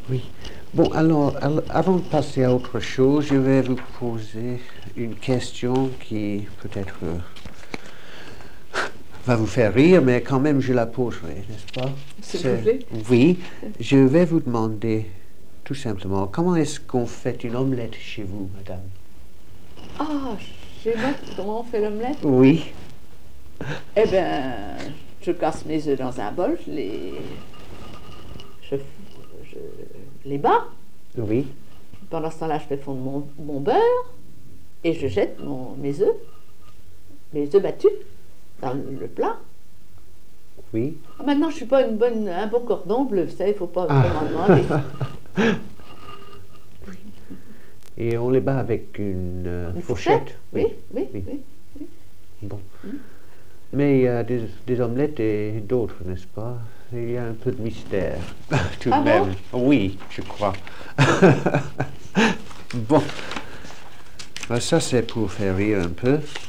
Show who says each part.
Speaker 1: Oui. Bon, alors, avant de passer à autre chose, je vais vous poser une question qui peut-être va vous faire rire, mais quand même je la poserai, n'est-ce pas?
Speaker 2: S'il vous plaît.
Speaker 1: Oui, je vais vous demander tout simplement, comment est-ce qu'on fait une omelette chez vous, madame?
Speaker 2: Ah, chez moi, comment on fait l'omelette?
Speaker 1: Oui,
Speaker 2: Eh bien, je casse mes œufs dans un bol, je, je les bats.
Speaker 1: oui,
Speaker 2: Pendant ce temps-là, je fais fondre mon beurre et je jette mes œufs battus dans le plat.
Speaker 1: oui.
Speaker 2: Maintenant, je ne suis pas un bon cordon bleu, vous savez, il ne faut pas
Speaker 1: Ah.
Speaker 2: trop m'en demander.
Speaker 1: Et on les bat avec une
Speaker 2: Une
Speaker 1: fourchette?
Speaker 2: fourchette? Oui,
Speaker 1: Oui,
Speaker 2: oui,
Speaker 1: oui.
Speaker 2: oui.
Speaker 1: Bon. Mais il y a des omelettes et d'autres, n'est-ce pas? Il y a un peu de mystère, tout de
Speaker 2: Ah bon?
Speaker 1: même. Oui, je crois. Bon, ben, ça c'est pour faire rire un peu.